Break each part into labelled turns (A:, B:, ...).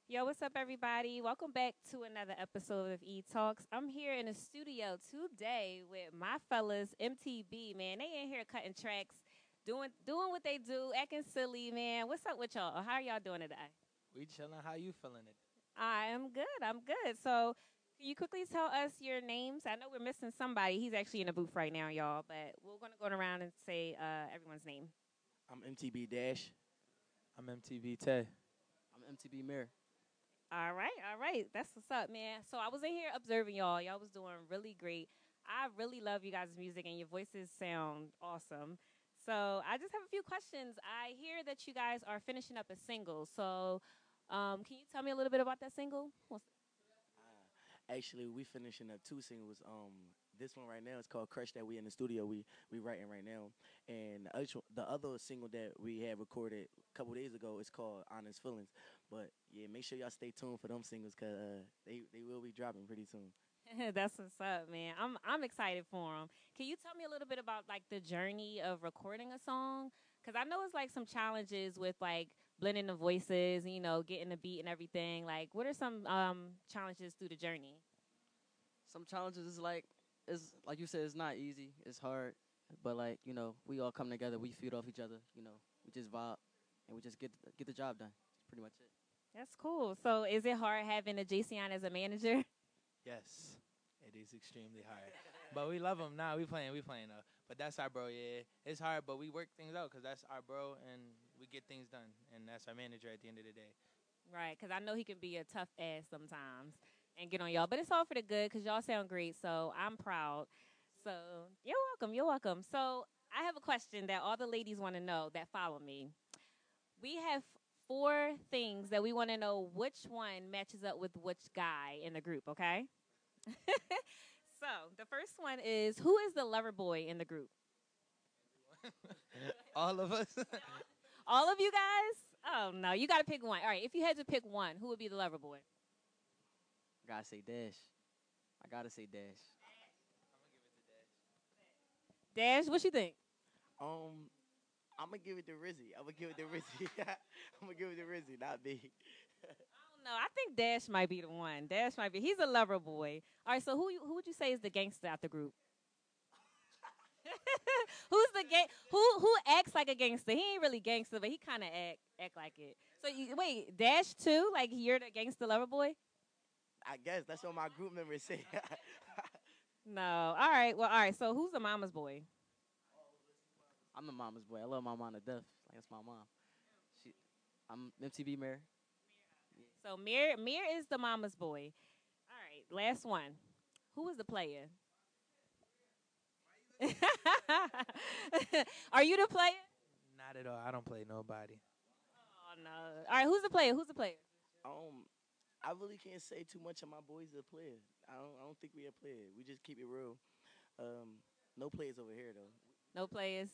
A: Yo, what's up, everybody? Welcome back to another episode of E Talks. I'm here in the studio today with my fellas, MTB. Man, they in here cutting tracks, doing what they do, acting silly. Man, what's up with y'all? How are y'all doing today?
B: We chilling. How you feeling it?
A: I am good. I'm good. So, can you quickly tell us your names? I know we're missing somebody. He's actually in the booth right now, y'all. But we're gonna go around and say everyone's name.
C: I'm MTB Dash.
B: I'm MTV Tay.
D: I'm MTB Mirror.
A: All right, all right. That's what's up, man. So I was in here observing y'all. Y'all was doing really great. I really love you guys' music and your voices sound awesome. So I just have a few questions. I hear that you guys are finishing up a single. So can you tell me a little bit about that single?
C: Actually, we finishing up two singles. This one right now is called "Crush" that we in the studio. We writing right now, and the other single that we had recorded a couple days ago is called "Honest Feelings." But yeah, make sure y'all stay tuned for them singles because they will be dropping pretty soon.
A: That's what's up, man. I'm excited for them. Can you tell me a little bit about like the journey of recording a song? Because I know it's like some challenges with like blending the voices, getting the beat and everything. Like, what are some challenges through the journey?
D: Some challenges is like you said, it's not easy. It's hard, but we all come together. We feed off each other. We just vibe and we just get the job done. That's pretty much it.
A: That's cool. So, is it hard having a JCon as a manager?
B: Yes, it is extremely hard, but we love him. Nah, we playing though. But that's our bro. Yeah, it's hard, but we work things out because that's our bro, and we get things done, and that's our manager at the end of the day.
A: Right, because I know he can be a tough ass sometimes and get on y'all, but it's all for the good because y'all sound great. So I'm proud. So you're welcome. You're welcome. So I have a question that all the ladies want to know that follow me. We have four things that we want to know which one matches up with which guy in the group. Okay. So the first one is who is the lover boy in the group?
B: All of us.
A: All of you guys? Oh no, you got to pick one. All right, if you had to pick one, who would be the lover boy?
D: I gotta say Dash. I gotta say Dash.
A: Dash, what you think?
C: Um, I'm gonna give it to Rizzy. I'm gonna give it to Rizzy. I'm gonna give it to Rizzy, not me.
A: I don't know. I think Dash might be the one. Dash might be. He's a lover boy. All right. So who would you say is the gangster out the group? Who's the gang? Who acts like a gangster? He ain't really gangster, but he kind of act like it. So wait, Dash too? Like you're the gangster lover boy?
C: I guess that's what my group members say.
A: No. All right. Well, all right. So who's the mama's boy?
D: I'm the mama's boy. I love my mom to death. Like that's my mom. She, I'm MTV Mirror.
A: So Mir is the mama's boy. All right. Last one. Who is the player? Are you the player?
B: Not at all. I don't play nobody.
A: Oh no. All right. Who's the player? Who's the player?
C: um, I really can't say too much of my boys are player. I don't think we are player. We just keep it real. Um, no players over here though.
A: No players.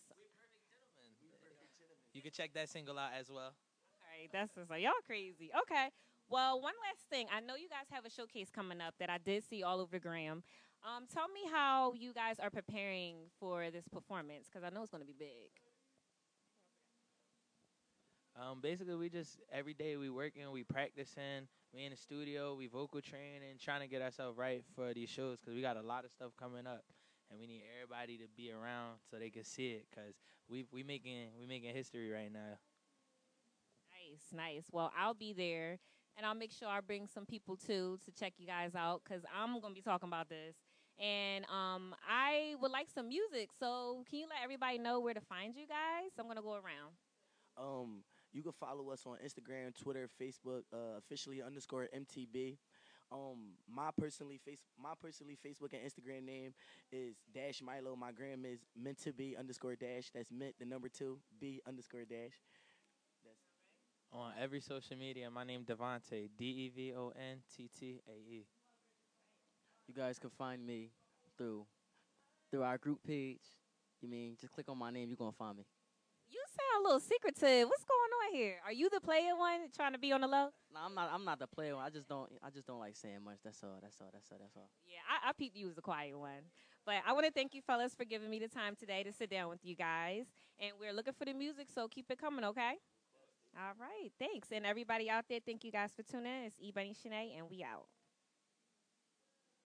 B: You can check that single out as well.
A: All right, that's just like y'all crazy. Okay. Well, one last thing. I know you guys have a showcase coming up that I did see all over Graham. Tell me how you guys are preparing for this performance because I know it's going to be big.
B: Basically, we just every day we working, we practicing, we in the studio, we vocal training, trying to get ourselves right for these shows because we got a lot of stuff coming up, and we need everybody to be around so they can see it because we making history right now.
A: Nice, nice. Well, I'll be there, and I'll make sure I bring some people too to check you guys out because I'm going to be talking about this. And I would like some music. So can you let everybody know where to find you guys? I'm going to go around.
C: You can follow us on Instagram, Twitter, Facebook, officially underscore MTB. My personally Facebook and Instagram name is Dash Milo. My gram is meant to be underscore dash. That's meant the number two B underscore dash. That's
B: On every social media, my name Devontae, DEVONTTAE.
D: You guys can find me through our group page. You mean just click on my name, you're gonna find me.
A: You sound a little secretive. What's going on here? Are you the player one trying to be on the low?
D: No, I'm not the player. I just don't like saying much. That's all.
A: Yeah, I peeped you as the quiet one. But I want to thank you fellas for giving me the time today to sit down with you guys. And we're looking for the music, so keep it coming, okay? All right. Thanks. And everybody out there, thank you guys for tuning in. It's Ebony Shanae, and we out.